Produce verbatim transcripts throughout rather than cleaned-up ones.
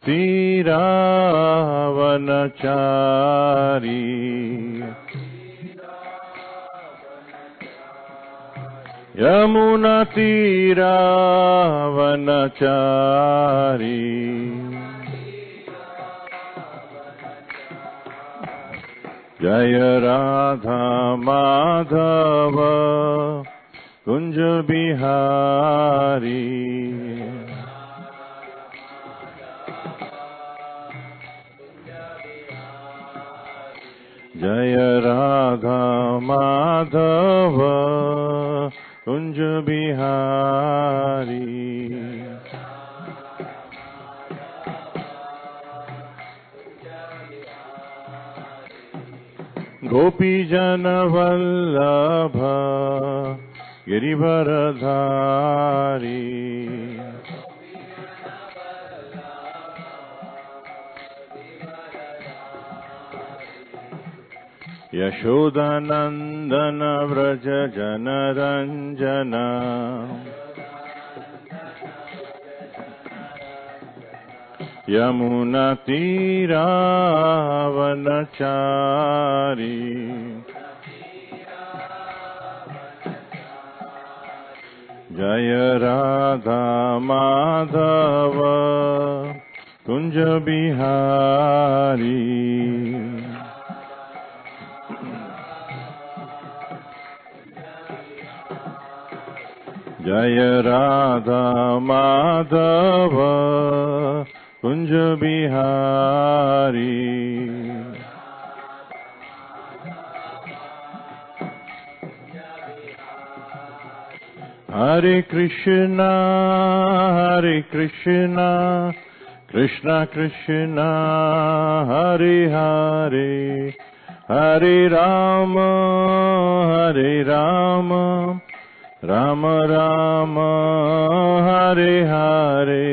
तीरावनचारी यमुना तीरावनचारी जय राधा माधव कुंज बिहारी जय राधा माधव कुंज बिहारी गोपी जन वल्लभ गिरिवरधारी यशोदानंदन व्रज जनरंजन यमुना तीरावनचारी जय राधा माधव कुंज बिहारी जय राधा माधव कुंज बिहारी हरे कृष्णा हरे कृष्णा कृष्णा कृष्णा हरे हरे हरे राम हरे राम राम राम हरे हरे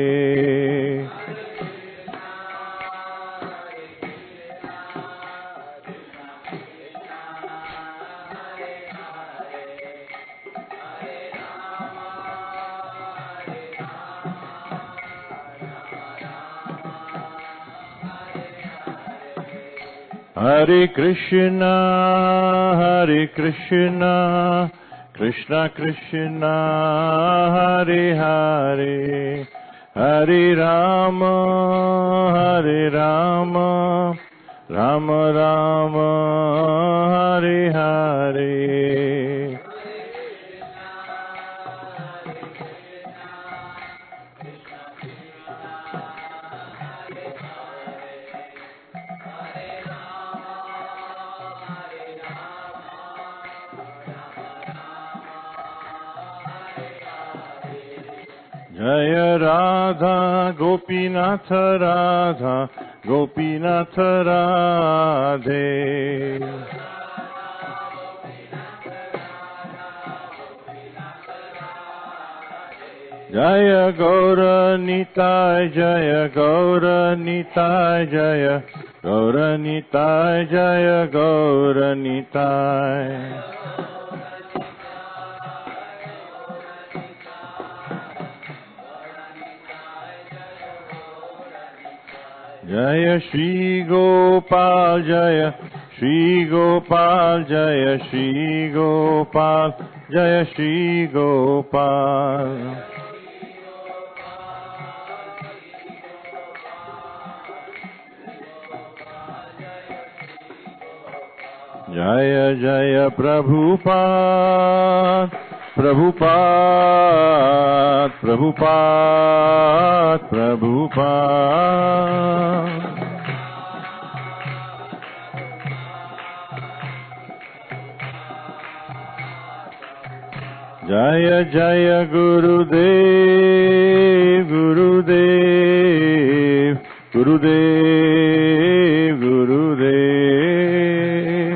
हरे कृष्णा हरे कृष्णा कृष्णा कृष्णा हरे हरे हरे राम हरे राम राम राम हरे हरे जय राधा गोपीनाथ राधा गोपीनाथ राधे जय गौर निताय जय गौर निताय जय गौर निताय जय गौर निताय जय श्री गोपाल जय श्री गोपाल जय श्री गोपाल जय श्री गोपाल जय जय प्रभुपाद प्रभुपाद प्रभुपाद प्रभुपाद जय जय गुरुदेव गुरुदेव गुरुदेव गुरुदेव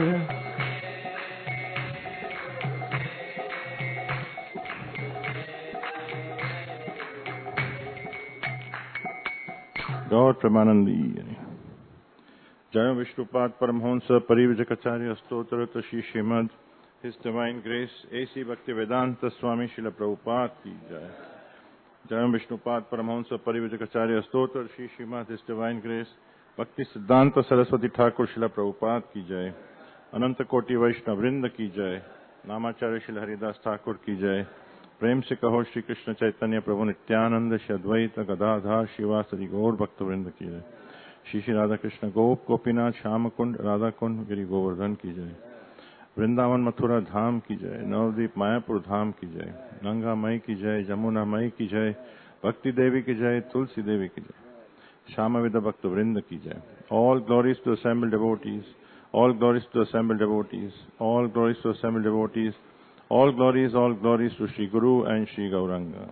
गौर प्रेमानंदी जय विष्णुपाद परमहंस परिव्रजकाचार्य स्तोत्र Shri Shrimad His Divine Grace A C Bhaktivedanta Swami Srila Prabhupada की जय। Jayam Vishnupad Paramahansa Parivrajakacarya Stotra Shri Srimad His Divine Grace Bhakti Siddhanta Saraswati Thakur Srila Prabhupada की जय, अनंत कोटि वैष्णव वृंद की जय, नामाचार्य श्री हरिदास ठाकुर की जय। प्रेम से कहो श्री कृष्ण चैतन्य प्रभु नित्यानंद श्री अद्वैत गदाधार शिवासदि गौर भक्त वृंद की जय। श्री श्री राधा कृष्ण गोप गोपीनाथ श्याम कुंड राधा कुंड गिरि गोवर्धन की जय। वृंदावन मथुरा धाम की जय, नवदीप मायापुर धाम की जय, गंगा मई की जय, जमुना मई की जय, भक्ति देवी की जय, तुलसी देवी की जय, श्यामविद भक्त वृंद की जय। All glories to assembled devotees, all glories to assembled devotees, all glories to assembled devotees, all glories, all glories to Sri Guru and Sri Gauranga.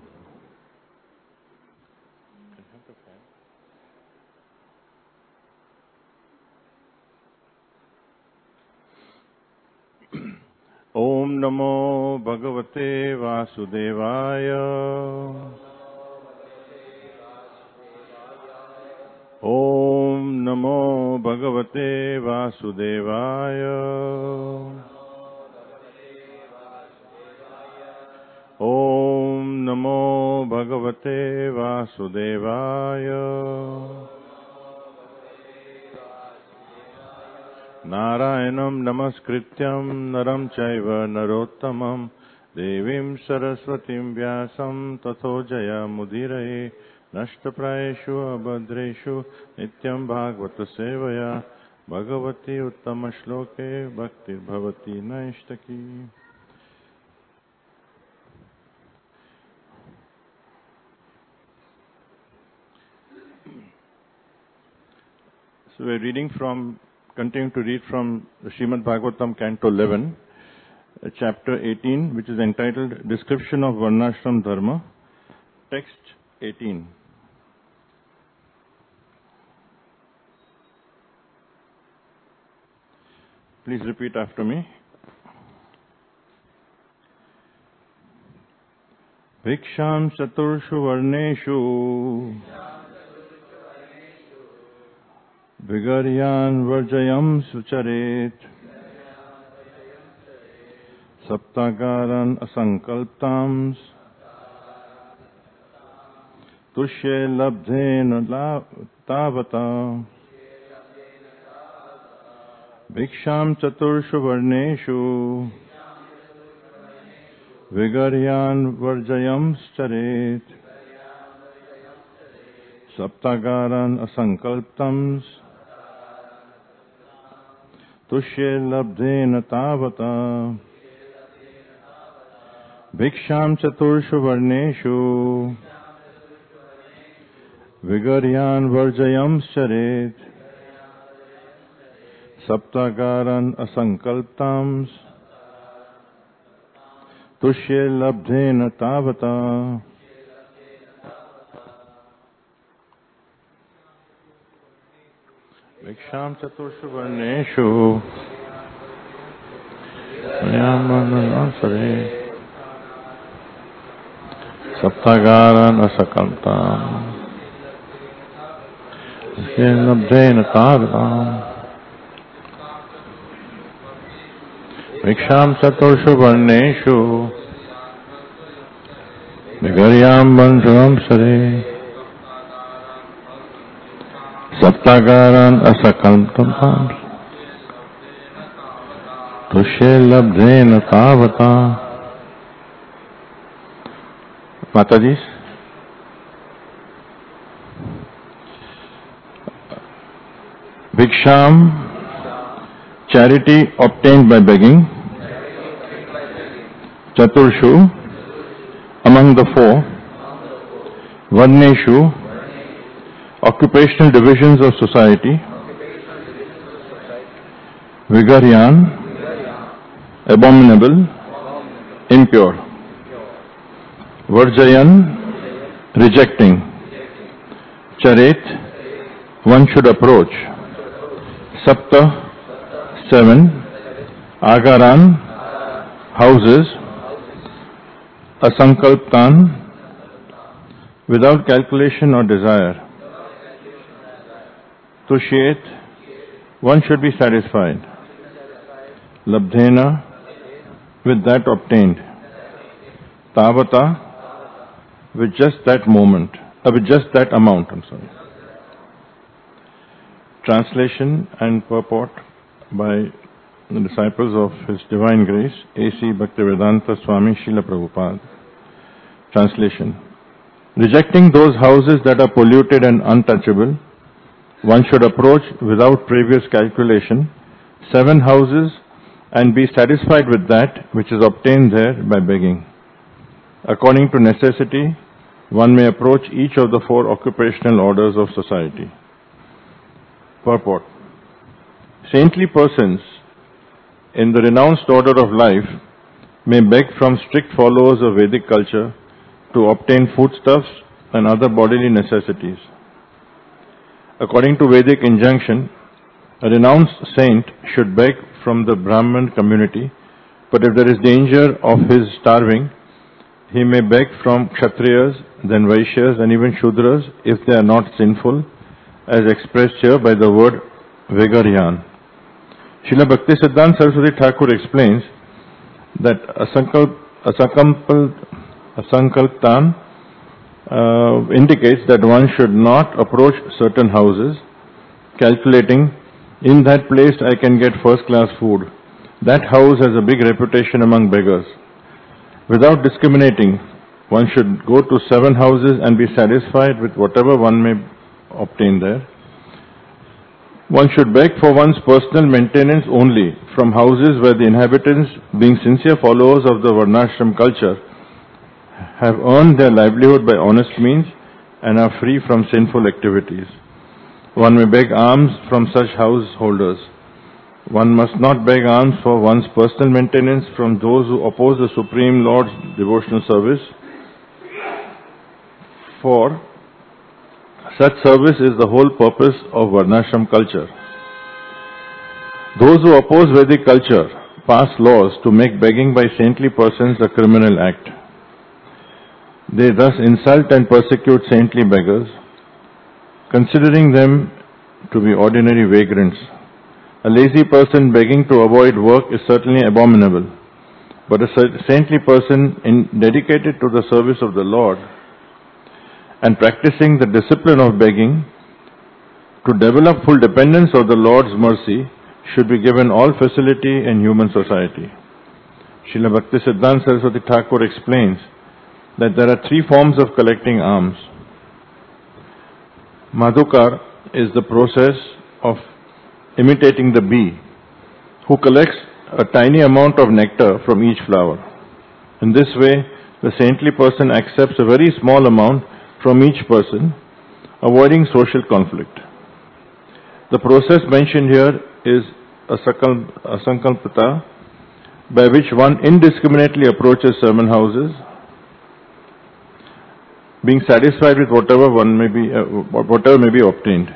Om Namo Bhagavate Vasudevaya. Om Namo Bhagavate Vasudevaya. Om Namo Bhagavate Vasudevaya. Narayanam Namaskrityam Naram Chaiva Narottamam Devim Saraswatim Vyasam Tato Jaya Mudiraye Nashtaprayeshu Abhadreshu Nityam Bhagavata Sevaya Bhagavati Uttama Shloke Bhaktir Bhavati Naishtaki. So we're reading from, continuing to read from the Srimad Bhagavatam, Canto eleven, uh, Chapter eighteen, which is entitled Description of Varnashram Dharma, Text eighteen. Please repeat after me. Bhiksham Chaturshu Varneshu Vigaryan Varjayam Sucharet Saptagaran Asankalptams Tushye Labdhen Tavata Bhiksham Chaturshu Varneshu Vigaryan Varjayam Charet Saptagaran Asankalptams Tushye Labdhen Tavata Bhiksham Chaturshu Varneshu Vigaryan Varjayam Charet Saptagaran Asankalptams Tushye Labdhen Tavata. Bhiksham Chaturshu Varneshu Yamanasare Saptagaran Asankalptam Tushye Labdhen Tavata. Bhiksham Chaturshu Varneshu Vigaryam Varjayam Charet Saptagaran Asankalptam Tushye Labdhen Tavata. Mataji, Bhiksham, charity obtained by begging. Chaturshu, among the four. Varneshu, occupational divisions of society. Vigaryan, abominable, impure. Varjayan, rejecting. Charet, one should approach. Sapta, seven. Agaran, houses. Asankalptan, without calculation or desire. Tushyet, one should be satisfied. Labdhena, with that obtained. Tavata, with just that moment, uh, with just that amount, I'm sorry. Translation and purport by the disciples of His Divine Grace, A C Bhaktivedanta Swami Srila Prabhupada. Translation. Rejecting those houses that are polluted and untouchable, one should approach without previous calculation seven houses and be satisfied with that which is obtained there by begging. According to necessity, one may approach each of the four occupational orders of society. Purport. Saintly persons in the renounced order of life may beg from strict followers of Vedic culture to obtain foodstuffs and other bodily necessities. According to Vedic injunction, a renounced saint should beg from the Brahman community, but if there is danger of his starving, he may beg from Kshatriyas, then Vaishyas and even Shudras if they are not sinful, as expressed here by the word Vegaryan. Srila Bhaktisiddhanta Saraswati Thakur explains that asankalp, asankalp, asankalptan uh, indicates that one should not approach certain houses, calculating, in that place I can get first-class food. That house has a big reputation among beggars. Without discriminating, one should go to seven houses and be satisfied with whatever one may obtain there. One should beg for one's personal maintenance only from houses where the inhabitants, being sincere followers of the Varnashram culture, have earned their livelihood by honest means and are free from sinful activities. One may beg alms from such householders. One must not beg alms for one's personal maintenance from those who oppose the Supreme Lord's devotional service, for such service is the whole purpose of Varnashram culture. Those who oppose Vedic culture pass laws to make begging by saintly persons a criminal act. They thus insult and persecute saintly beggars, considering them to be ordinary vagrants. A lazy person begging to avoid work is certainly abominable, but a saintly person in dedicated to the service of the Lord and practicing the discipline of begging to develop full dependence of the Lord's mercy should be given all facility in human society. Srila Bhaktisiddhanta Saraswati Thakur explains that there are three forms of collecting alms. Madhukar is the process of imitating the bee, who collects a tiny amount of nectar from each flower. In this way, the saintly person accepts a very small amount from each person, avoiding social conflict. The process mentioned here is a sankalpata, by which one indiscriminately approaches seven houses, being satisfied with whatever one may be, uh, whatever may be obtained.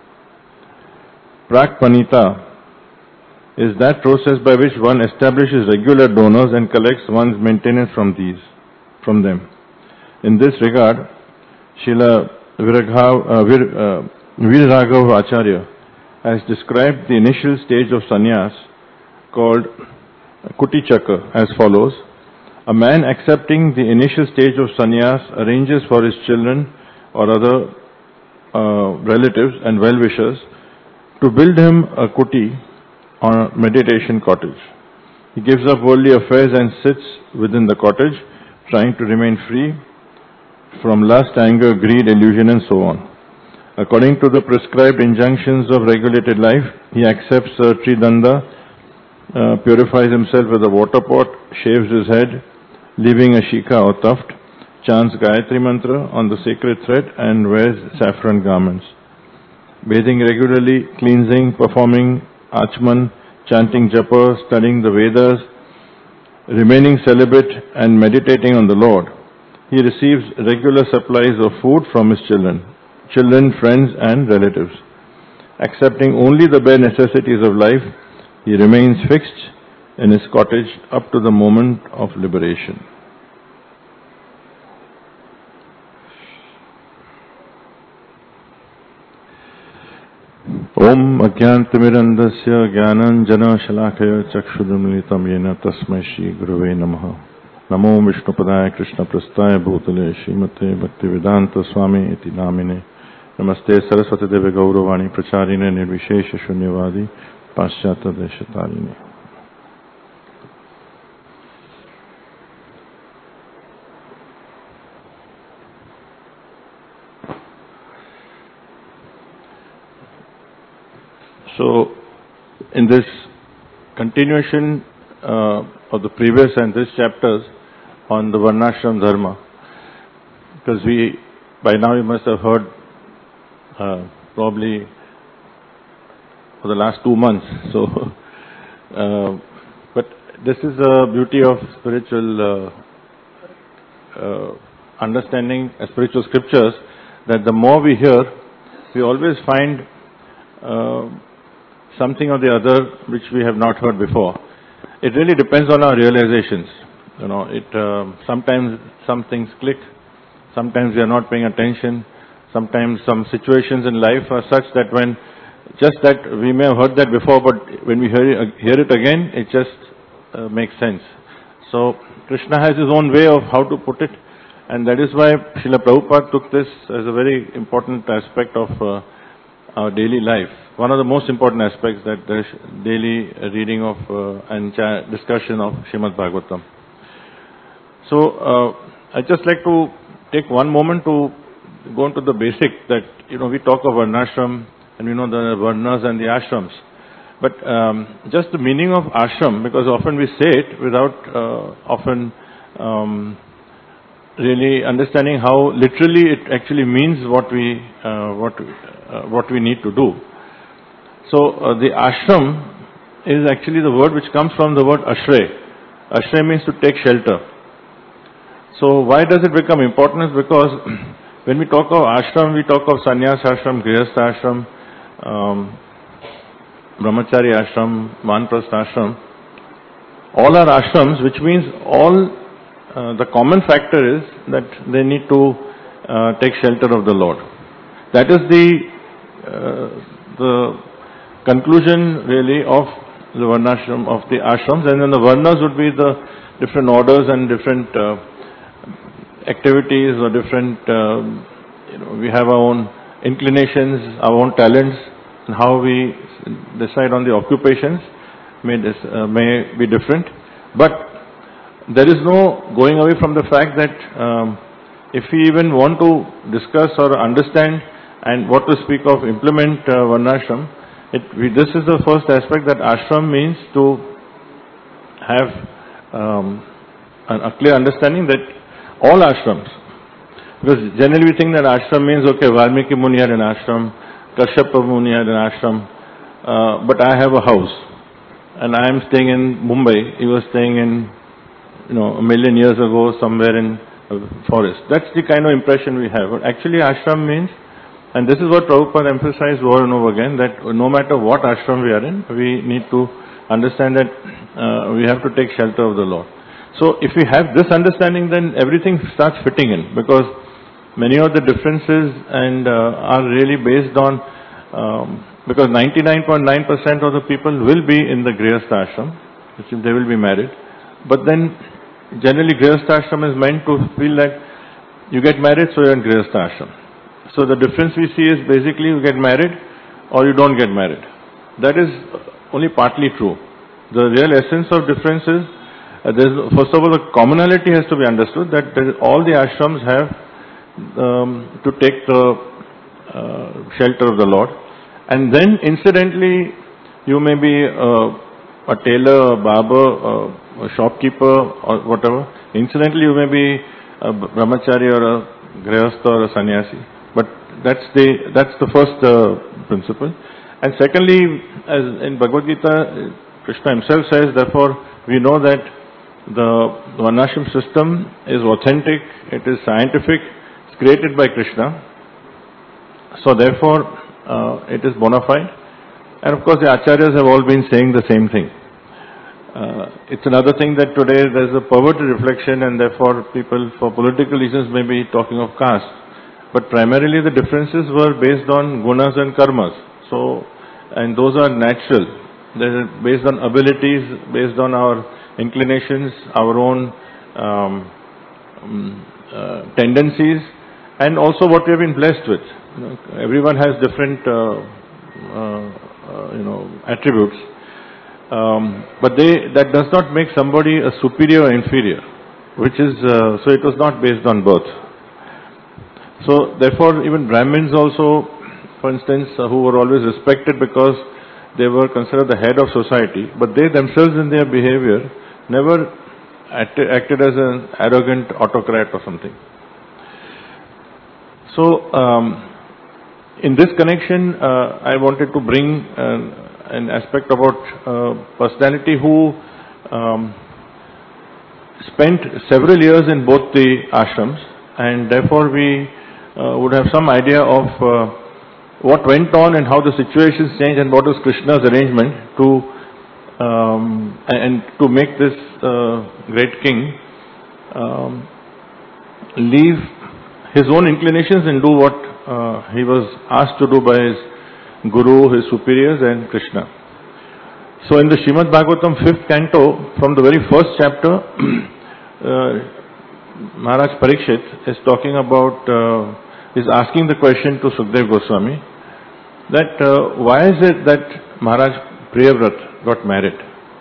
Prakpanita is that process by which one establishes regular donors and collects one's maintenance from these, from them. In this regard, Srila Viraghav, uh, Vir, uh, Viraghav Acharya has described the initial stage of sannyas called Kuti Chakra as follows. A man accepting the initial stage of sannyas arranges for his children or other uh, relatives and well-wishers to build him a kuti or a meditation cottage. He gives up worldly affairs and sits within the cottage, trying to remain free from lust, anger, greed, illusion and so on. According to the prescribed injunctions of regulated life, he accepts a tridanda, uh, purifies himself with a water pot, shaves his head, leaving a shikha or tuft, chants Gayatri mantra on the sacred thread and wears saffron garments. Bathing regularly, cleansing, performing achman, chanting japa, studying the Vedas, remaining celibate and meditating on the Lord. He receives regular supplies of food from his children, children, friends and relatives. Accepting only the bare necessities of life, he remains fixed in his cottage up to the moment of liberation. Om Ajnanatimirandasya Jnananjana Shalakaya Chakshudamilitam Yena Tasmai Shri Gurave Namaha. नमो विष्णुपदाय कृष्णप्रस्थाय भूतले श्रीमते भक्तिवेदांत स्वामी इति नामिने नमस्ते सरस्वती देवे गौरवाणी प्रचारिणे निर्विशेष शून्यवादी पाश्चात्य देशतारिणे. So, in this continuation uh, of the previous and this chapters on the Varnashram Dharma, because we, by now you must have heard uh, probably for the last two months, so, uh, but this is the beauty of spiritual uh, uh, understanding, uh, spiritual scriptures, that the more we hear, we always find uh, something or the other which we have not heard before. It really depends on our realizations. You know, it uh, sometimes some things click, sometimes we are not paying attention, sometimes some situations in life are such that when just that we may have heard that before, but when we hear it, hear it again, it just uh, makes sense. So Krishna has his own way of how to put it, and that is why Srila Prabhupada took this as a very important aspect of uh, our daily life. One of the most important aspects, that the daily reading of uh, and discussion of Srimad Bhagavatam. So, uh, I'd just like to take one moment to go into the basic, that, you know, we talk of Varnashram and we know the Varnas and the Ashrams. But um, just the meaning of Ashram, because often we say it without uh, often um, really understanding how literally it actually means what we, uh, what, uh, what we need to do. So, uh, the ashram is actually the word which comes from the word ashray. Ashray means to take shelter. So, why does it become important? Is because when we talk of ashram, we talk of sannyas ashram, grihastha ashram, um, brahmachari ashram, vanprastha ashram. All are ashrams, which means all, uh, the common factor is that they need to uh, take shelter of the Lord. That is the, uh, the conclusion really of the Varnashram, of the ashrams, and then the Varnas would be the different orders and different uh, activities or different, uh, you know, we have our own inclinations, our own talents, and how we decide on the occupations may, dis, uh, may be different. But there is no going away from the fact that um, if we even want to discuss or understand and what to speak of implement uh, Varnashram, It, we, this is the first aspect, that ashram means to have um, an, a clear understanding that all ashrams, because generally we think that ashram means, okay, Valmiki Muni had an ashram, Kashyapa Muni had an ashram, uh, but I have a house and I am staying in Mumbai. He was staying in, you know, a million years ago somewhere in a forest. That's the kind of impression we have. But actually ashram means, and this is what Prabhupada emphasized over and over again, that no matter what ashram we are in, we need to understand that uh, we have to take shelter of the Lord. So if we have this understanding, then everything starts fitting in, because many of the differences and uh, are really based on, um, because ninety-nine point nine percent of the people will be in the grihastha ashram, which is they will be married. But then generally grihastha ashram is meant to feel like you get married, so you're in grihastha ashram. So the difference we see is basically you get married or you don't get married. That is only partly true. The real essence of difference is, uh, there's, first of all, the commonality has to be understood, that there is, all the ashrams have um, to take the uh, shelter of the Lord. And then incidentally, you may be uh, a tailor, a barber, uh, a shopkeeper or whatever. Incidentally, you may be a brahmachari or a grihastha or a sannyasi. But that's the that's the first uh, principle. And secondly, as in Bhagavad Gita, Krishna himself says, therefore, we know that the Varnashram system is authentic, it is scientific, it's created by Krishna. So therefore, uh, it is bona fide. And of course, the Acharyas have all been saying the same thing. Uh, it's another thing that today there's a poverty reflection, and therefore people, for political reasons, may be talking of caste. But primarily the differences were based on gunas and karmas. So, and those are natural. They're based on abilities, based on our inclinations, our own um, um, uh, tendencies, and also what we have been blessed with. You know, everyone has different, uh, uh, uh, you know, attributes, um, but they that does not make somebody a superior or inferior, which is uh, so it was not based on birth. So therefore, even Brahmins also, for instance, uh, who were always respected because they were considered the head of society, but they themselves in their behavior never acted, acted as an arrogant autocrat or something. So, um, in this connection, uh, I wanted to bring uh, an aspect about uh, personality who um, spent several years in both the ashrams, and therefore we uh, would have some idea of uh, what went on and how the situations changed and what was Krishna's arrangement to um, and, and to make this uh, great king um, leave his own inclinations and do what uh, he was asked to do by his guru, his superiors, and Krishna. So in the Srimad Bhagavatam fifth canto, from the very first chapter, uh, Maharaj Parikshit is talking about, uh, is asking the question to Sukdev Goswami that uh, why is it that Maharaj Priyavrat got married?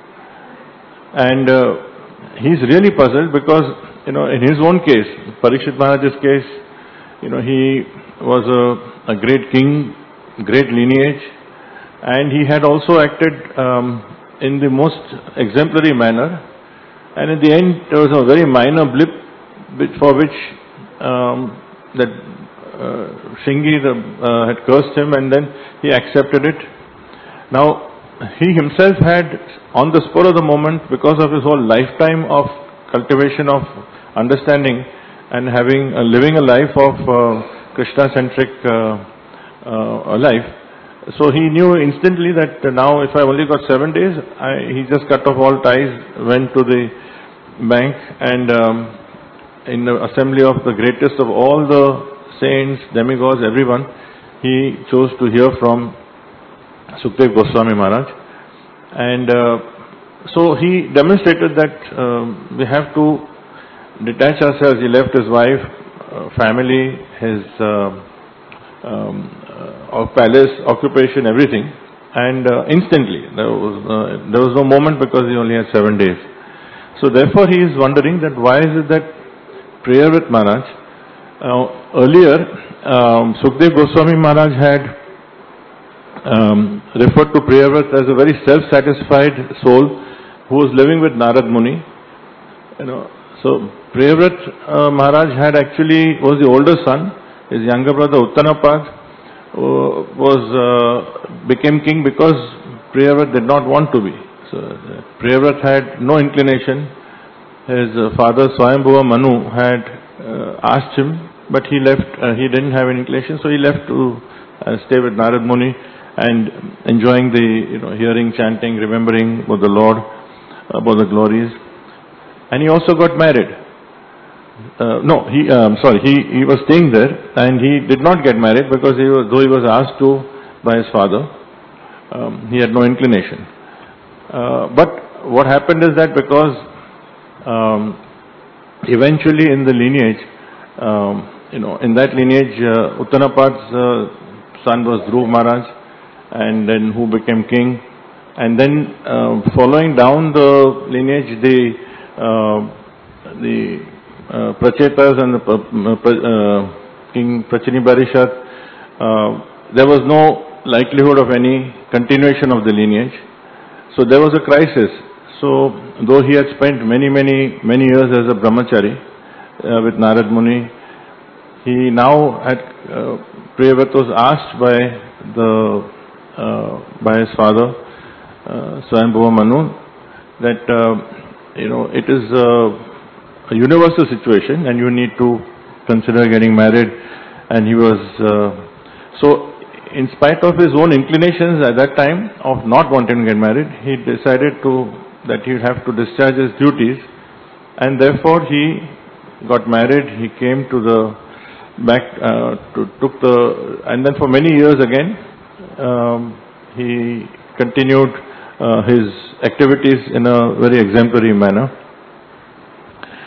And uh, he's really puzzled because, you know, in his own case, Parikshit Maharaj's case, you know, he was a, a great king, great lineage, and he had also acted um, in the most exemplary manner. And in the end, there was a very minor blip for which um, that uh, Shingi the, uh, had cursed him, and then he accepted it. Now, he himself had, on the spur of the moment, because of his whole lifetime of cultivation of understanding and having uh, living a life of uh, Krishna-centric uh, uh, life, so he knew instantly that uh, now if I only got seven days, I, he just cut off all ties, went to the bank, and um, in the assembly of the greatest of all the saints, demigods, everyone, he chose to hear from Sukdev Goswami Maharaj. And uh, so he demonstrated that uh, we have to detach ourselves. He left his wife, uh, family, his uh, um, uh, palace, occupation, everything, and uh, instantly. There was, uh, there was no moment because he only had seven days. So therefore he is wondering that why is it that Priyavrat Maharaj, uh, earlier um, Sukdev Goswami Maharaj had um, referred to Priyavrat as a very self-satisfied soul who was living with Narad Muni. You know, so Priyavrat uh, Maharaj had actually was the older son. His younger brother Uttanapad uh, was uh, became king because Priyavrat did not want to be. So uh, Priyavrat had no inclination. His uh, father Swayambhuva Manu had uh, asked him, but he left. Uh, he didn't have any inclination, so he left to uh, stay with Narad Muni and enjoying the, you know, hearing, chanting, remembering about the Lord, about the glories. And he also got married. Uh, no, he um, sorry, he, he was staying there and he did not get married because he was, though he was asked to by his father, um, he had no inclination. Uh, but what happened is that because um, eventually in the lineage, um, you know, in that lineage, uh, Uttanapad's uh, son was Dhruv Maharaj, and then who became king, and then uh, following down the lineage, the uh, the uh, Prachetas and the uh, King Prachini Barishat, uh, there was no likelihood of any continuation of the lineage. So there was a crisis. So though he had spent many, many, many years as a brahmachari uh, with Narad Muni, he now had, uh, Priyavrat was asked by the uh, by his father, uh, Swayambhuva Manu, that uh, you know it is uh, a universal situation and you need to consider getting married. And he was uh, so. In spite of his own inclinations at that time of not wanting to get married, he decided to that he would have to discharge his duties, and therefore he got married. He came to the back, uh, to, took the, and then for many years again, um, he continued uh, his activities in a very exemplary manner.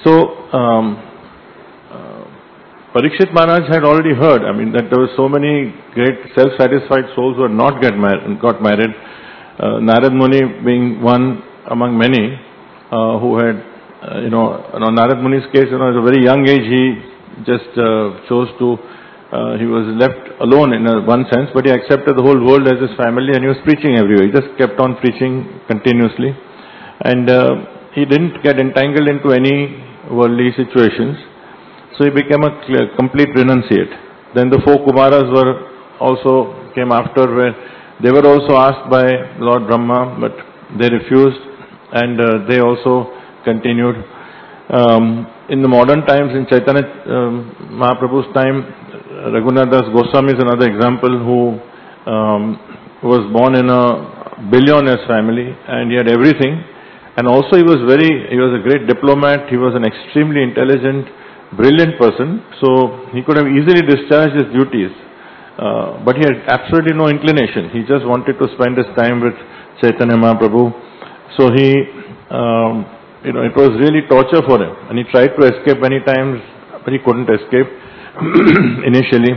So, um, uh, Parikshit Maharaj had already heard, I mean, that there were so many great self-satisfied souls who had not get mar got married. Uh, Narad Muni being one among many uh, who had, uh, you know, you know, Narad Muni's case, you know, at a very young age, he just uh, chose to, uh, he was left alone in a, one sense, but he accepted the whole world as his family and he was preaching everywhere. He just kept on preaching continuously. And uh, he didn't get entangled into any worldly situations. So he became a clear, complete renunciate. Then the four Kumaras were also came after, where they were also asked by Lord Brahma, but they refused, and uh, they also continued. Um, in the modern times, in Chaitanya um, Mahaprabhu's time, Raghunath Das Goswami is another example who um, was born in a billionaire's family, and he had everything. And also he was very, he was a great diplomat, he was an extremely intelligent, brilliant person, so he could have easily discharged his duties. Uh, but he had absolutely no inclination. He just wanted to spend his time with Chaitanya Mahaprabhu. So he, um, you know, it was really torture for him. And he tried to escape many times, but he couldn't escape initially.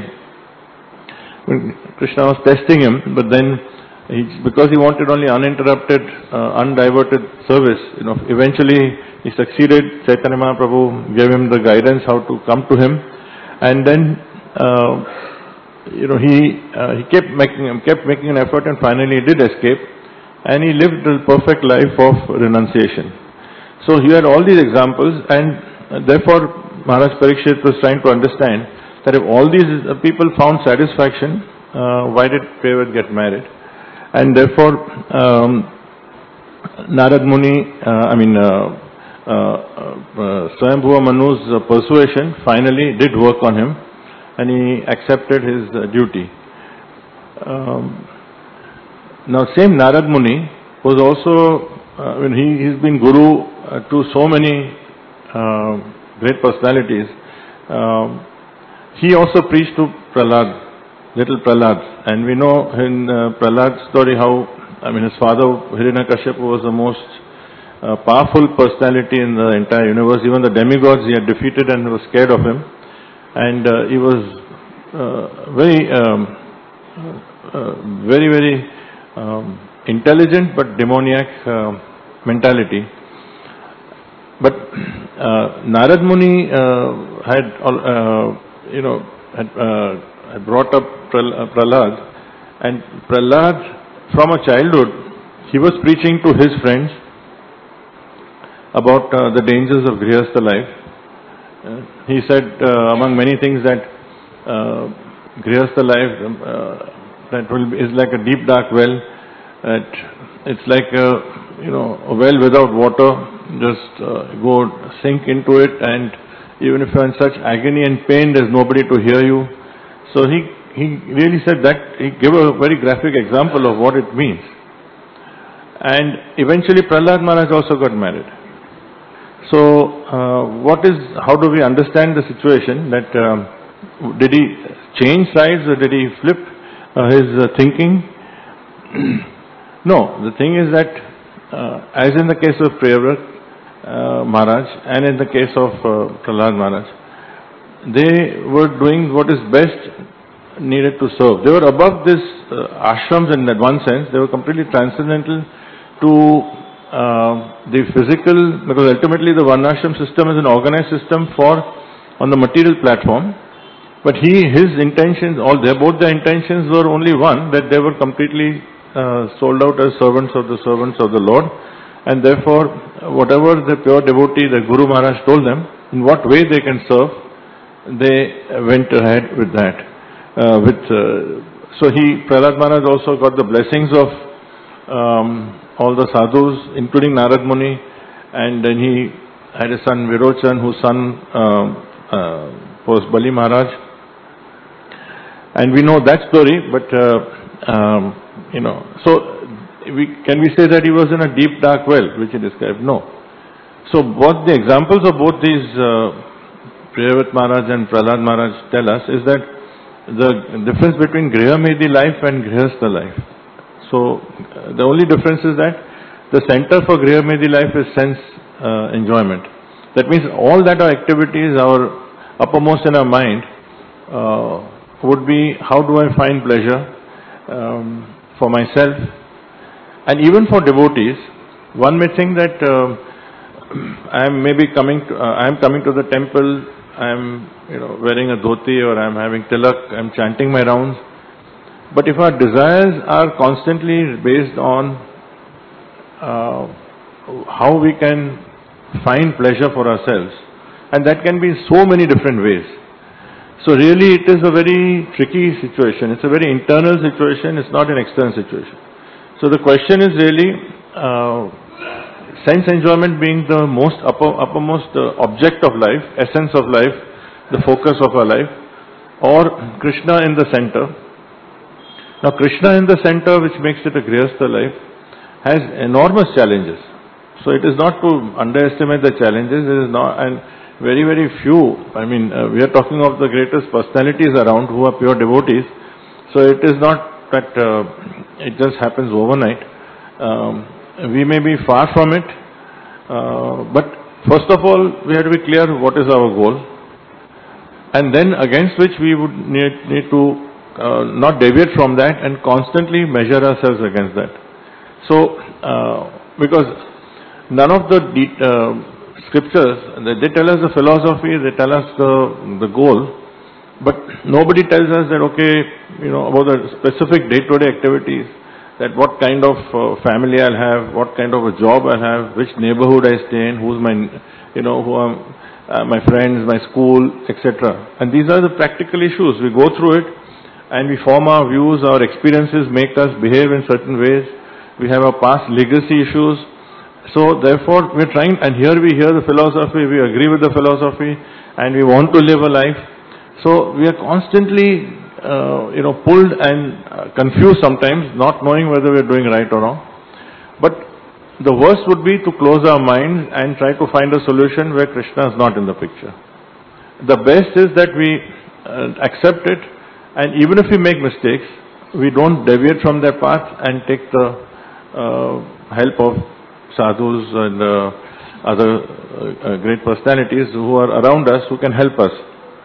Krishna was testing him, but then he, because he wanted only uninterrupted, uh, undiverted service, you know, eventually he succeeded. Chaitanya Mahaprabhu gave him the guidance how to come to him, and then uh, you know he uh, he kept making kept making an effort, and finally he did escape, and he lived the perfect life of renunciation. So he had all these examples, and therefore Maharaj Parikshit was trying to understand that if all these people found satisfaction, uh, why did Priyavrat get married? And therefore, um, Narad Muni, uh, I mean, uh, uh, uh, Swayambhuva Manu's uh, persuasion finally did work on him, and he accepted his uh, duty. Um, now, same Narad Muni was also, uh, I mean, he, he's been guru uh, to so many uh, great personalities. Um, he also preached to Prahlad, little Prahlad, and we know in uh, Prahlad's story how, I mean, his father Hiranyakashipu was the most uh, powerful personality in the entire universe. Even the demigods he had defeated and was scared of him, and uh, he was uh, very, um, uh, very, very um, intelligent but demoniac uh, mentality. But uh, Narad Muni uh, had, uh, you know, had, uh, had brought up Prahlad, and Prahlad, from a childhood, he was preaching to his friends about uh, the dangers of Grihastha life. Uh, he said, uh, among many things, that uh, Grihastha life uh, that will be, is like a deep dark well. That it's like a, you know, a well without water. Just uh, go sink into it, and even if you're in such agony and pain, there's nobody to hear you. So he he really said that, he gave a very graphic example of what it means. And eventually Prahlad Maharaj also got married. So uh, what is, how do we understand the situation that, um, did he change sides or did he flip uh, his uh, thinking? No, the thing is that uh, as in the case of Priyavrat uh, Maharaj and in the case of uh, Prahlad Maharaj, they were doing what is best needed to serve. They were above this uh, ashrams in that one sense. They were completely transcendental to uh, the physical, because ultimately the Varnashram system is an organized system for on the material platform. But he, his intentions, all their, both their intentions were only one, that they were completely uh, sold out as servants of the servants of the Lord, and therefore whatever the pure devotee, the Guru Maharaj told them, in what way they can serve, they went ahead with that. Uh, with uh, so he, Prahlad Maharaj also got the blessings of um, all the sadhus, including Narad Muni, and then he had a son Virochan, whose son um, uh, was Bali Maharaj, and we know that story. But uh, um, you know, so we, can we say that he was in a deep dark well, which he described? No. So what the examples of both these uh, Priyavrat Maharaj and Prahlad Maharaj tell us is that the difference between Grihamedi life and Grihastha life. So the only difference is that the center for Grihamedi life is sense uh, enjoyment, That means all that our activities, our uppermost in our mind, uh, would be how do I find pleasure um, for myself, and even for devotees. One may think that uh, I am maybe coming to, uh, I am coming to the temple, I am you know wearing a dhoti or I am having tilak, I am chanting my rounds. But if our desires are constantly based on uh, how we can find pleasure for ourselves, and that can be in so many different ways. So really it is a very tricky situation. It's a very internal situation, it's not an external situation. So the question is really uh, sense enjoyment being the most upper, uppermost uh, object of life, essence of life, the focus of our life, or Krishna in the center. Now Krishna in the center, which makes it a Grihastha life, has enormous challenges. So it is not to underestimate the challenges, it is not, and very very few, I mean uh, we are talking of the greatest personalities around who are pure devotees, so it is not that uh, it just happens overnight. Um, we may be far from it, uh, but first of all we have to be clear what is our goal, and then against which we would need, need to uh, not deviate from that and constantly measure ourselves against that. So, uh, because none of the de- uh, scriptures, they, they tell us the philosophy, they tell us the, the goal, but nobody tells us that, okay, you know, about the specific day-to-day activities, that what kind of uh, family I'll have, what kind of a job I'll have, which neighborhood I stay in, who's my, you know, who are uh, my friends, my school, et cetera. And these are the practical issues. We go through it and we form our views, our experiences make us behave in certain ways. We have our past legacy issues. So therefore we're trying, and here we hear the philosophy, we agree with the philosophy, and we want to live a life. So we are constantly, uh, you know, pulled and uh, confused sometimes, not knowing whether we're doing right or wrong. But the worst would be to close our minds and try to find a solution where Krishna is not in the picture. The best is that we uh, accept it, and even if we make mistakes, we don't deviate from that path and take the uh, help of sadhus and uh, other uh, great personalities who are around us, who can help us.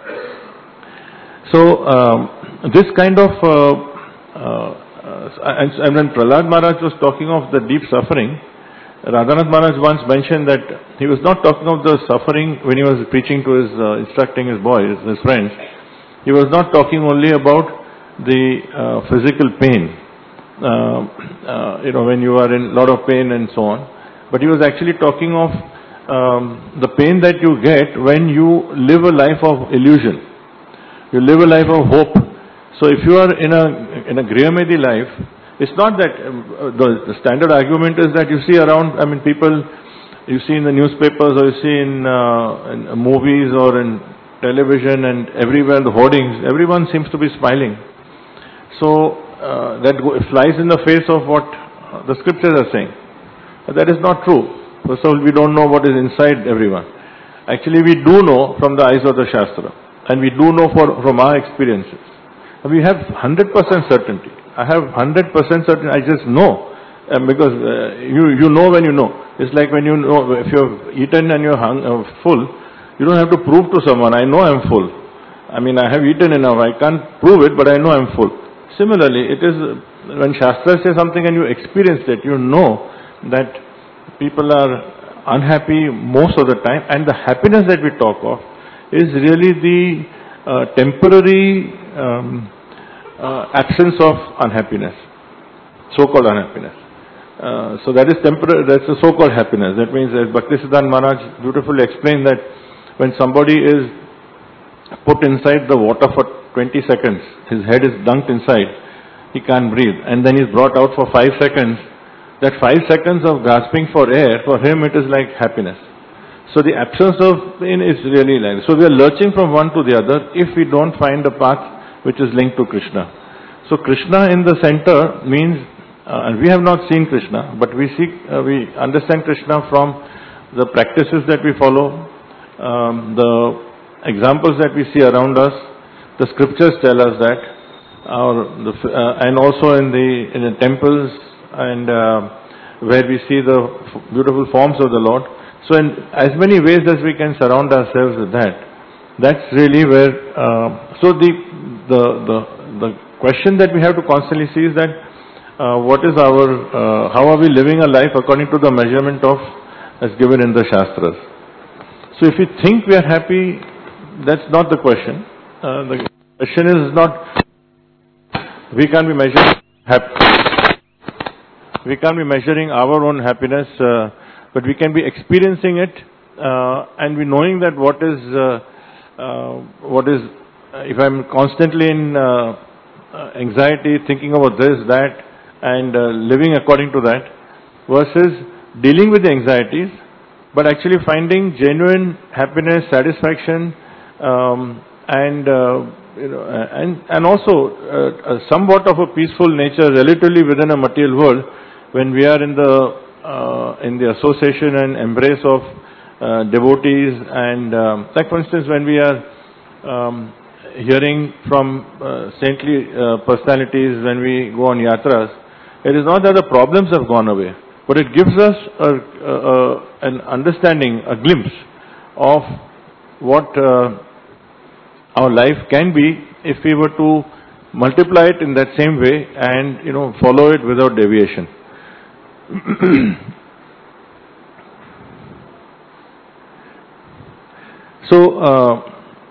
So um, this kind of uh, uh, and, and when Prahlad Maharaj was talking of the deep suffering, Radhanath Maharaj once mentioned that he was not talking of the suffering when he was preaching to his, uh, instructing his boys, his friends. He was not talking only about the uh, physical pain, uh, uh, you know, when you are in a lot of pain and so on. But he was actually talking of um, the pain that you get when you live a life of illusion. You live a life of hope. So if you are in a in a Grihamedi life, it's not that um, the, the standard argument is that you see around. I mean, people you see in the newspapers or you see in, uh, in movies or in television and everywhere the hoardings. Everyone seems to be smiling. So uh, that go, flies in the face of what the scriptures are saying. But that is not true. First of all, we don't know what is inside everyone. Actually, we do know from the eyes of the Shastra, and we do know for, from our experiences. We have one hundred percent certainty. I have one hundred percent certainty. I just know, um, because uh, you you know when you know. It's like when you know, if you've eaten and you're hung, uh, full, you don't have to prove to someone, I know I'm full. I mean, I have eaten enough. I can't prove it, but I know I'm full. Similarly, it is when Shastra says something and you experienced it, you know that people are unhappy most of the time, and the happiness that we talk of is really the uh, temporary um, uh, absence of unhappiness, so-called unhappiness. Uh, so that is temporary, that's the so-called happiness. That means, as Bhaktisiddhanta Maharaj beautifully explained, that when somebody is put inside the water for twenty seconds, his head is dunked inside, he can't breathe, and then he's brought out for five seconds, that five seconds of gasping for air, for him it is like happiness. So the absence of pain is really like, so we are lurching from one to the other if we don't find a path which is linked to Krishna. So Krishna in the center means, uh, and we have not seen Krishna, but we see, uh, we understand Krishna from the practices that we follow, um, the examples that we see around us. The scriptures tell us that, our, the, uh, and also in the in the temples and uh, where we see the f- beautiful forms of the Lord. So in as many ways as we can surround ourselves with that, that's really where, uh, so the, the, the, the question that we have to constantly see is that uh, what is our, uh, how are we living a life according to the measurement of, as given in the Shastras. So if we think we are happy, that's not the question. Uh, the question is not, we can't be measuring happy. We can't be measuring our own happiness, uh, but we can be experiencing it, uh, and we knowing that what is, uh, uh, what is, uh, if I'm constantly in uh, uh, anxiety, thinking about this, that, and uh, living according to that, versus dealing with the anxieties, but actually finding genuine happiness, satisfaction, um, and uh, you know, and and also uh, somewhat of a peaceful nature relatively within a material world, when we are in the uh, in the association and embrace of uh, devotees, and um, like for instance, when we are um, hearing from uh, saintly uh, personalities, when we go on yatras, it is not that the problems have gone away, but it gives us a, a, a, an understanding, a glimpse of what uh, our life can be if we were to multiply it in that same way and, you know, follow it without deviation. So, uh,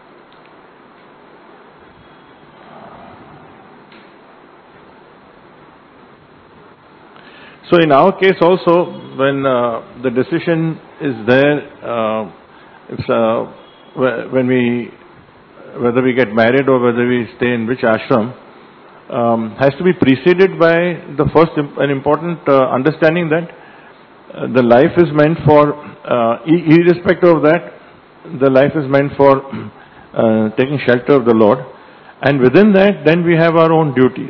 so in our case also, when uh, the decision is there, uh, it's, uh, when we, whether we get married or whether we stay in which ashram, um, has to be preceded by the first imp an important uh, understanding that uh, the life is meant for, uh, irrespective of that, the life is meant for uh, taking shelter of the Lord, and within that, then we have our own duties.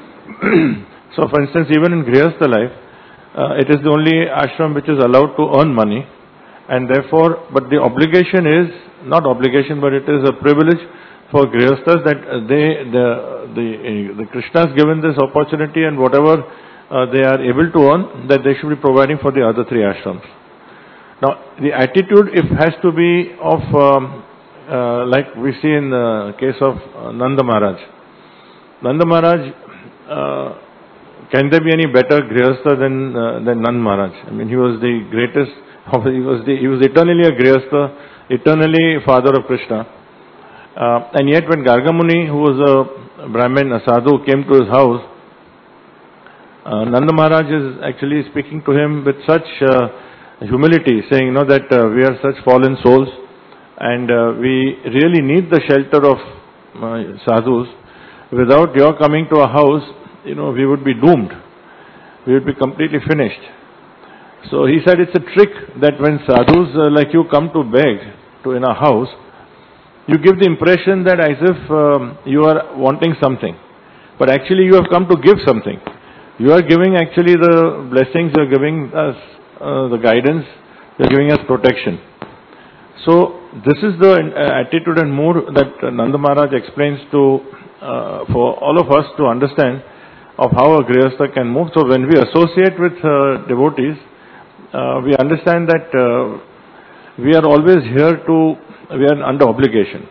So, for instance, even in Grihastha life, uh, it is the only ashram which is allowed to earn money, and therefore, but the obligation is, not obligation, but it is a privilege for Grihasthas that they, the, the, the Krishna has given this opportunity, and whatever uh, they are able to earn, that they should be providing for the other three ashrams. Now, the attitude, if has to be of, um, uh, like we see in the case of uh, Nanda Maharaj. Nanda Maharaj, uh, can there be any better Grihastha than, uh, than Nanda Maharaj? I mean, he was the greatest, he was, the, he was eternally a Grihastha, eternally father of Krishna. Uh, and yet when Garga Muni, who was a Brahmin, a sadhu, came to his house, uh, Nanda Maharaj is actually speaking to him with such uh, humility, saying, you know, that uh, we are such fallen souls, and uh, we really need the shelter of uh, sadhus. Without your coming to our house, you know, we would be doomed. We would be completely finished. So he said it's a trick that when sadhus uh, like you come to beg to in our house, you give the impression that as if um, you are wanting something. But actually you have come to give something. You are giving actually the blessings, you are giving us uh, the guidance, you are giving us protection. So this is the uh, attitude and mood that uh, Nanda Maharaj explains to, uh, for all of us to understand of how a Grihastha can move. So when we associate with uh, devotees, uh, we understand that uh, we are always here to, we are under obligation.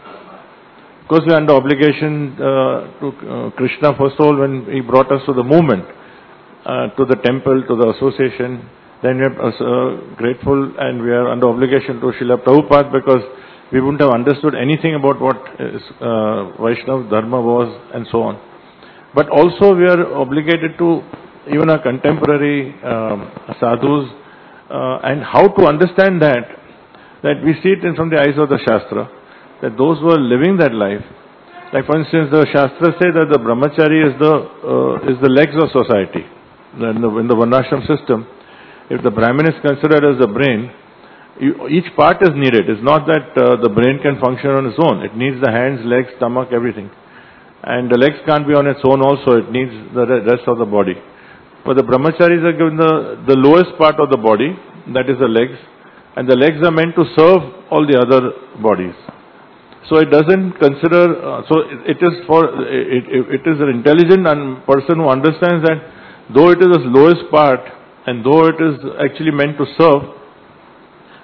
Of course, we are under obligation uh, to uh, Krishna, first of all, when he brought us to the movement, uh, to the temple, to the association. Then we are uh, grateful, and we are under obligation to Srila Prabhupada, because we wouldn't have understood anything about what is, uh, Vaishnava Dharma was, and so on. But also we are obligated to even our contemporary um, sadhus, uh, and how to understand that, that we see it in from the eyes of the Shastra, that those who are living that life, like for instance the Shastra say that the brahmachari is the, uh, is the legs of society. In the, in the Varnashram system, if the Brahmin is considered as the brain, you, each part is needed. It's not that uh, the brain can function on its own. It needs the hands, legs, stomach, everything. And the legs can't be on its own also. It needs the rest of the body. But the brahmacharis are given the, the lowest part of the body, that is the legs. And the legs are meant to serve all the other bodies. So it doesn't consider, uh, so it, it is for, it, it, it is an intelligent person who understands that though it is the lowest part, and though it is actually meant to serve,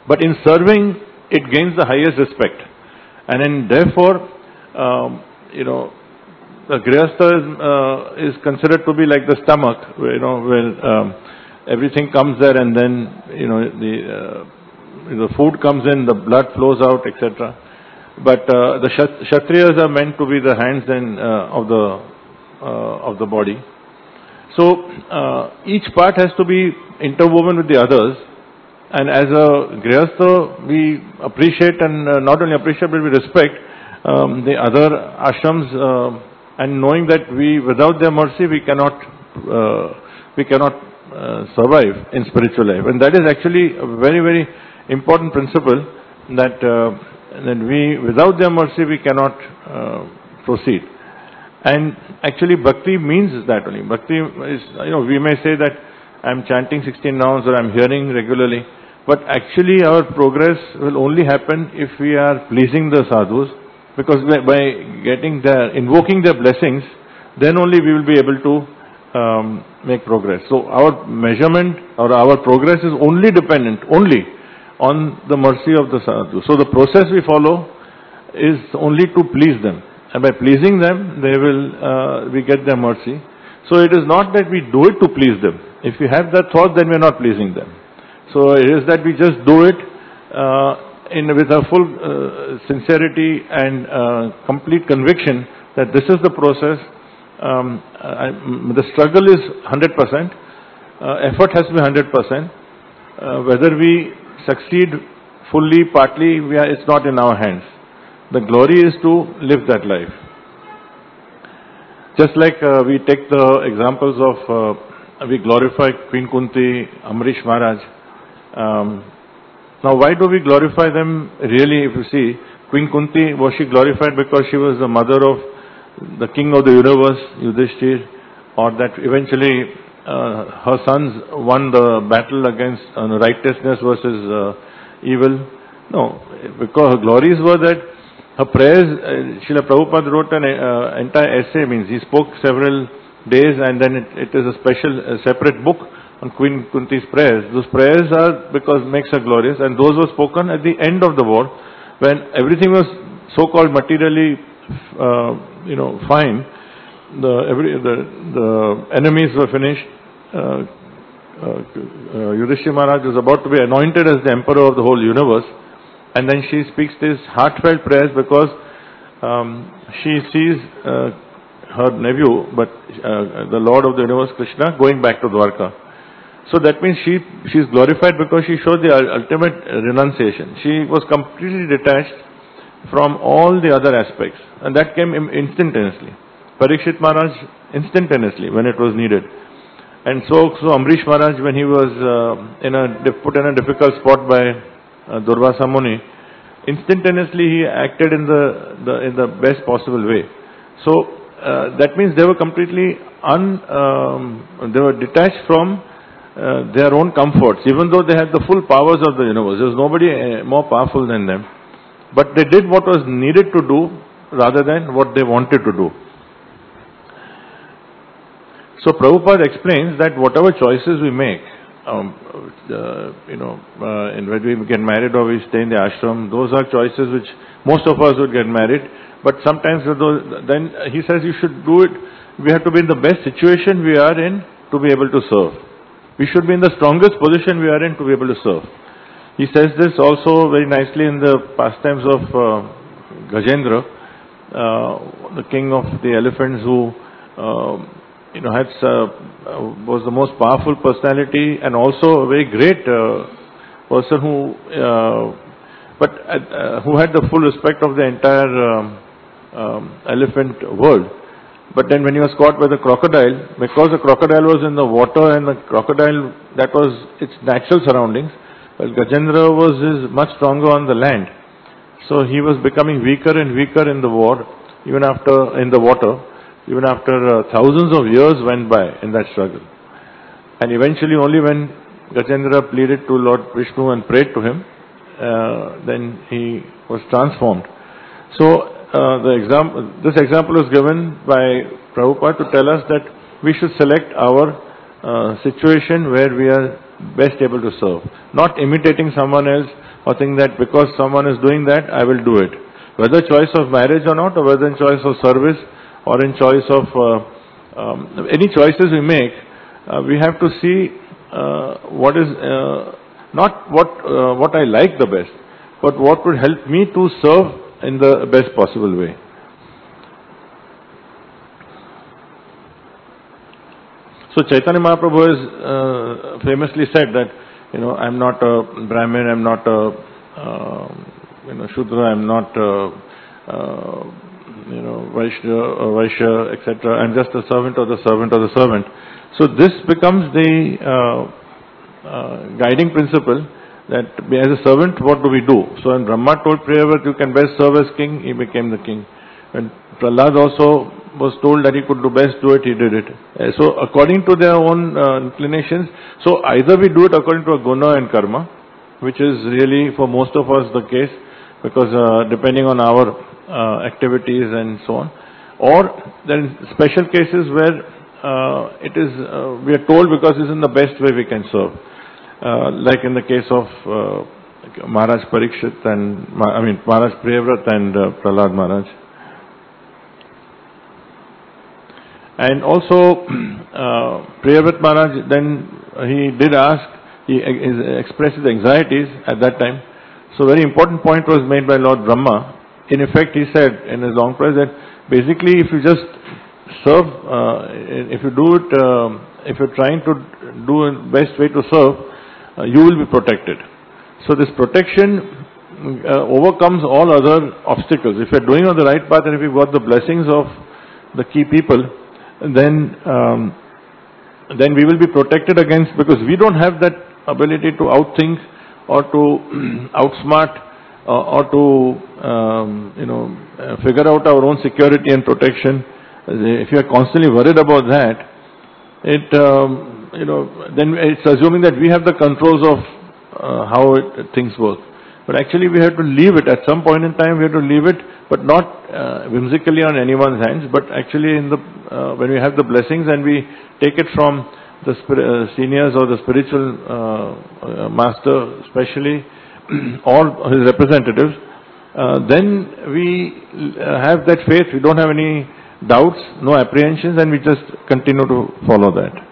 But in serving, it gains the highest respect. And then therefore, um, you know, the Grihastha is, uh, is considered to be like the stomach, where, you know, where um, everything comes there and then, you know, the, uh, the food comes in, the blood flows out, et cetera. But uh, the Kshatriyas are meant to be the hands and uh, of the uh, of the body. So uh, each part has to be interwoven with the others. And as a Grihastha, we appreciate and uh, not only appreciate but we respect um, the other ashrams, uh, and knowing that we, without their mercy, we cannot uh, we cannot uh, survive in spiritual life. And that is actually a very very important principle, that uh, that we, without their mercy, we cannot uh, proceed. And actually, bhakti means that only. Bhakti is, you know, we may say that I'm chanting sixteen rounds or I'm hearing regularly, but actually our progress will only happen if we are pleasing the sadhus, because by getting their, invoking their blessings, then only we will be able to um, make progress. So our measurement or our progress is only dependent, only on the mercy of the sadhu. So the process we follow is only to please them. And by pleasing them, they will, uh, we get their mercy. So it is not that we do it to please them. If we have that thought, then we are not pleasing them. So it is that we just do it uh, in with a full uh, sincerity and uh, complete conviction that this is the process. Um, I, the struggle is one hundred percent. Uh, effort has to be one hundred percent. Uh, whether we succeed fully, partly, we are, it's not in our hands. The glory is to live that life. Just like uh, we take the examples of, uh, we glorify Queen Kunti, Amrish Maharaj. Um, now why do we glorify them really? If you see, Queen Kunti, was she glorified because she was the mother of the king of the universe, Yudhishthir, or that eventually uh, her sons won the battle against uh, righteousness versus uh, evil? No, because her glories were that her prayers, uh, Srila Prabhupada wrote an uh, entire essay, means he spoke several days, and then it, it is a special, a separate book on Queen Kunti's prayers. Those prayers are because makes her glorious, and those were spoken at the end of the war, when everything was so-called materially, uh, you know, fine. The every the the enemies were finished. Uh, uh, uh, Yudhishthira Maharaj was about to be anointed as the emperor of the whole universe. And then she speaks these heartfelt prayers because um, she sees uh, her nephew, but uh, the Lord of the universe, Krishna, going back to Dwarka. So that means she she is glorified because she showed the ultimate renunciation. She was completely detached from all the other aspects, and that came instantaneously. Parikshit Maharaj instantaneously when it was needed, and so so Amrish Maharaj, when he was uh, in a put in a difficult spot by Uh, Durvasa Muni, instantaneously he acted in the, the in the best possible way. So uh, that means they were completely un um, they were detached from uh, their own comforts, even though they had the full powers of the universe. There was nobody uh, more powerful than them, but they did what was needed to do rather than what they wanted to do. So Prabhupada explains that whatever choices we make, Um, uh, you know, uh, and when we get married or we stay in the ashram, those are choices which most of us would get married. But sometimes, those, then he says you should do it. We have to be in the best situation we are in to be able to serve. We should be in the strongest position we are in to be able to serve. He says this also very nicely in the pastimes of uh, Gajendra, uh, the king of the elephants, who Uh, you know, had, uh, was the most powerful personality and also a very great uh, person who, uh, but uh, who had the full respect of the entire um, um, elephant world. But then when he was caught by the crocodile, because the crocodile was in the water and the crocodile, that was its natural surroundings, while Gajendra was is much stronger on the land. So he was becoming weaker and weaker in the war, even after, in the water. Even after uh, thousands of years went by in that struggle. And eventually only when Gajendra pleaded to Lord Vishnu and prayed to him, uh, then he was transformed. So uh, the example, this example was given by Prabhupada to tell us that we should select our uh, situation where we are best able to serve. Not imitating someone else or thinking that because someone is doing that, I will do it. Whether choice of marriage or not, or whether in choice of service or in choice of uh, um, any choices we make, uh, we have to see uh, what is uh, not what uh, what I like the best, but what would help me to serve in the best possible way. So Chaitanya Mahaprabhu has uh, famously said that, you know, I'm not a Brahmin, I'm not a uh, you know Shudra, I'm not a, uh, you know Vaishya, uh, Vaishya, et cetera. I'm just a servant of the servant of the servant. So this becomes the uh, uh, guiding principle that as a servant, what do we do? So when Brahma told Priyavrat, you can best serve as king, he became the king. When Prahlad also was told that he could do best do it, he did it. Uh, so according to their own uh, inclinations, so either we do it according to a guna and karma, which is really for most of us the case, because uh, depending on our uh, activities and so on, or there are special cases where uh, it is uh, we are told because it's in the best way we can serve, uh, like in the case of uh, Maharaj Parikshit and I mean Maharaj Priyavrat and uh, Prahlad Maharaj. And also, uh, Priyavrat Maharaj, then he did ask, he expressed his anxieties at that time. So very important point was made by Lord Brahma. In effect, he said in his long prayer that basically if you just serve, uh, if you do it, uh, if you're trying to do the best way to serve, uh, you will be protected. So this protection uh, overcomes all other obstacles. If you're doing on the right path and if you've got the blessings of the key people, then um, then we will be protected against, because we don't have that ability to outthink or to outsmart uh, or to um, you know uh, figure out our own security and protection. If you are constantly worried about that, it um, you know then it's assuming that we have the controls of uh, how it, things work. But actually we have to leave it. At some point in time we have to leave it, but not uh, whimsically on anyone's hands, but actually in the uh, when we have the blessings and we take it from the uh, seniors or the spiritual uh, uh, master especially, or his representatives, uh, then we uh, have that faith, we don't have any doubts, no apprehensions, and we just continue to follow that.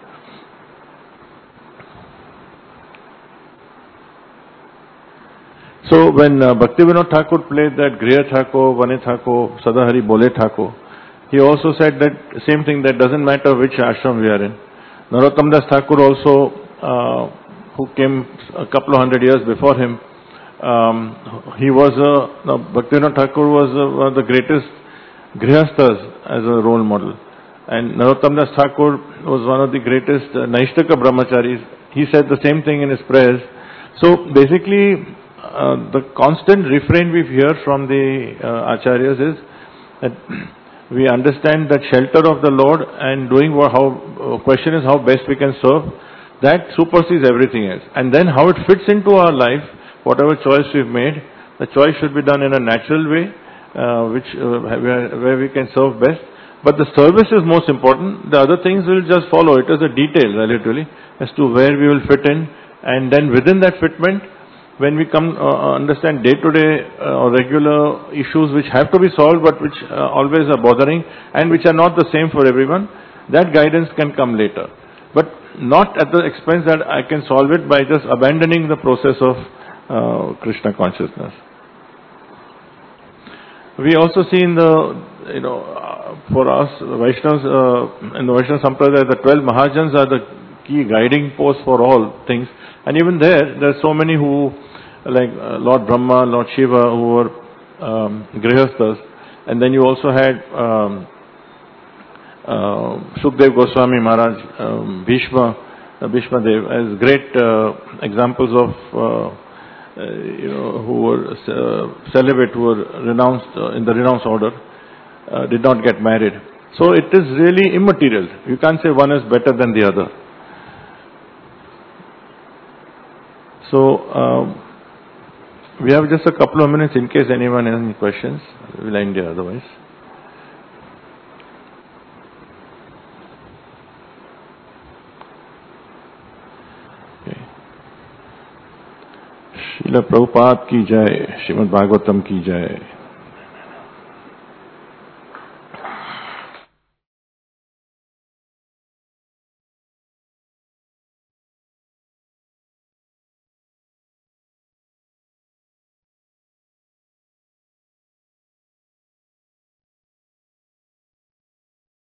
So when uh, Bhaktivinoda Thakur played that Griha Thakur, Vane Thakur, Sadahari Bole Thakur, he also said that same thing, that doesn't matter which ashram we are in. Narottam Das Thakur also, uh, who came a couple of hundred years before him, um, he was a, no, Bhaktivinoda Thakur was a, one of the greatest Grihasthas as a role model. And Narottam Das Thakur was one of the greatest uh, Naishtaka Brahmacharis. He said the same thing in his prayers. So basically, Uh, the constant refrain we hear from the uh, acharyas is that we understand that shelter of the Lord and doing what, how, uh, question is how best we can serve, that supersedes everything else. And then how it fits into our life, whatever choice we've made, the choice should be done in a natural way, uh, which uh, where, where we can serve best. But the service is most important. The other things will just follow. It is a detail relatively as to where we will fit in, and then within that fitment, when we come uh, understand day-to-day uh, or regular issues which have to be solved but which uh, always are bothering and which are not the same for everyone, that guidance can come later. But not at the expense that I can solve it by just abandoning the process of uh, Krishna consciousness. We also see in the, you know, uh, for us, Vaishnavas, uh, in the Vaishnava Sampradaya, the twelve Mahajans are the key guiding posts for all things. And even there, there are so many who, like uh, Lord Brahma, Lord Shiva, who were um, Grihasthas. And then you also had um, uh, Sukdev Goswami Maharaj, um, Bhishma, uh, Bhishma Dev, as great uh, examples of, uh, uh, you know, who were uh, celibate, who were renounced uh, in the renounced order, uh, did not get married. So it is really immaterial. You can't say one is better than the other. So, um, we have just a couple of minutes in case anyone has any questions. We'll end here otherwise. Okay. Srila Prabhupada की जय, श्रीमद् भागवतम की जय।